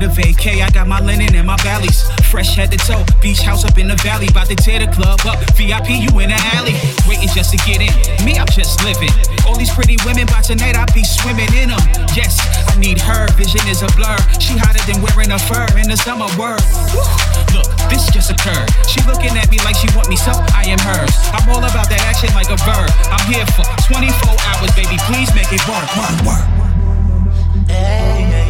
need a vacay, I got my linen and my valleys. Fresh head to toe, beach house up in the valley. About to tear the club up, VIP you in the alley. Waiting just to get in, me I'm just living. All these pretty women, by tonight I be swimming in them. Yes, I need her, vision is a blur. She hotter than wearing a fur in the summer word. Look, this just occurred. She looking at me like she want me, so I am hers. I'm all about that action like a verb. I'm here for 24 hours, baby, please make it work. Hey,